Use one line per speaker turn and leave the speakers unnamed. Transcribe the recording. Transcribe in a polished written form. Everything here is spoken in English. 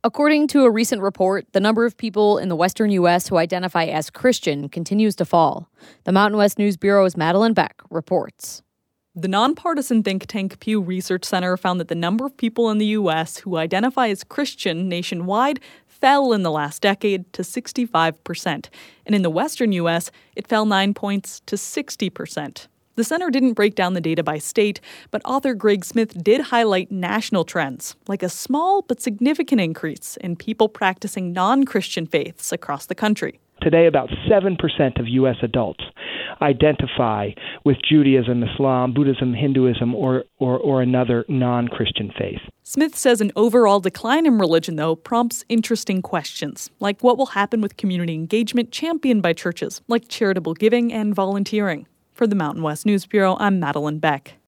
According to a recent report, the number of people in the western U.S. who identify as Christian continues to fall. The Mountain West News Bureau's Madeline Beck reports.
The nonpartisan think tank Pew Research Center found that the number of people in the U.S. who identify as Christian nationwide fell in the last decade to 65%. And in the western U.S., it fell 9 points to 60%. The center didn't break down the data by state, but author Greg Smith did highlight national trends, like a small but significant increase in people practicing non-Christian faiths across the country.
Today, about 7% of U.S. adults identify with Judaism, Islam, Buddhism, Hinduism, or another non-Christian faith.
Smith says an overall decline in religion, though, prompts interesting questions, like what will happen with community engagement championed by churches, like charitable giving and volunteering. For the Mountain West News Bureau, I'm Madeline Beck.